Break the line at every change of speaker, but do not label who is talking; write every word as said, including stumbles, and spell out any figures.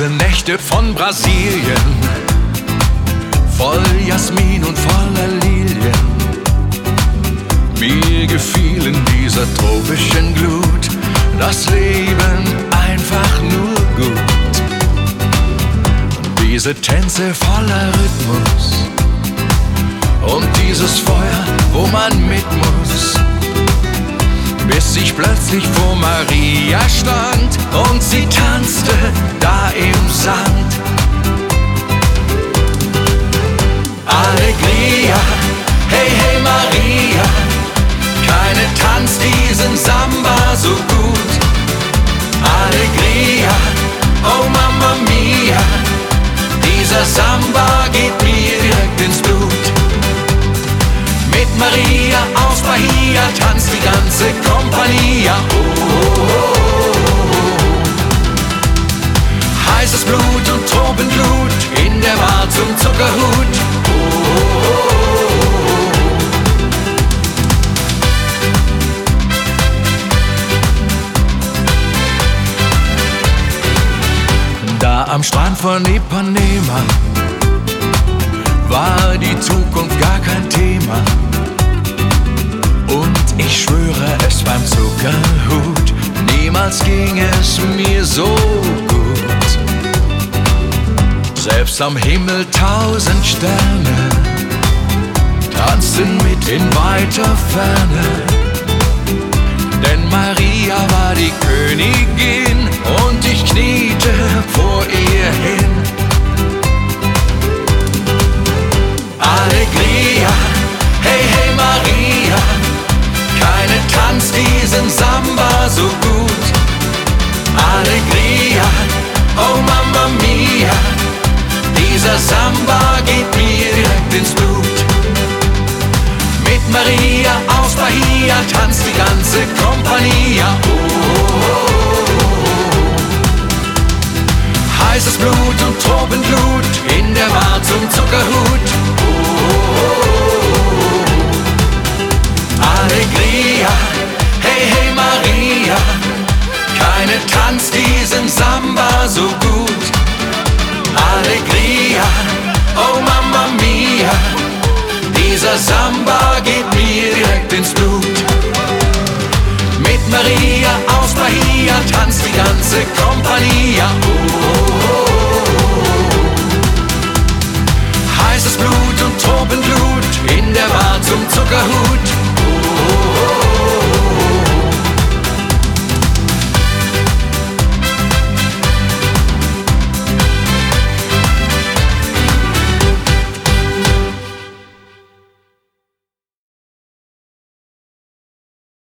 Diese Nächte von Brasilien, voll Jasmin und voller Lilien. Mir gefiel in dieser tropischen Glut das Leben einfach nur gut. Diese Tänze voller Rhythmus und dieses Feuer, wo man mit muss. Bis ich plötzlich vor Maria stand und sie tanzte da im Sand. Alegria, hey hey Maria, keine tanzt diesen Samba so gut. Alegria, oh Mamma Mia, dieser Samba geht mir direkt ins Blut. Mit Maria aus Bahia tanzt die ganze Compagnia. Oh, oh, oh, oh. Heißes Blut und Tropenblut in der Bar zum Zuckerhut. Oh, oh, oh, oh. Da am Strand von Ipanema war die Zukunft gar kein Thema. Und ich schwöre es beim Zuckerhut, niemals ging es mir so gut. Selbst am Himmel tausend Sterne tanzten mit in weiter Ferne. Denn Maria war die Königin und ich kniete vor ihr hin. Alegria, hey hey Maria, keine tanzt diesen Samba so gut. Alegria, oh Mamma Mia, dieser Samba geht mir direkt ins Blut. Mit Maria aus Bahia tanzt die ganze Compagnia. Oh, oh, oh. Heißes Blut und Tropenblut in der Bar zum Zuckerhut. Oh, oh, oh. Alegria, hey hey Maria, keine tanzt diesen Samba so gut. Alegria, oh Mamma Mia, dieser Samba geht mir direkt ins Blut. Mit Maria aus Bahia tanzt die ganze Compagnia. Oh, oh, oh. Heißes Blut und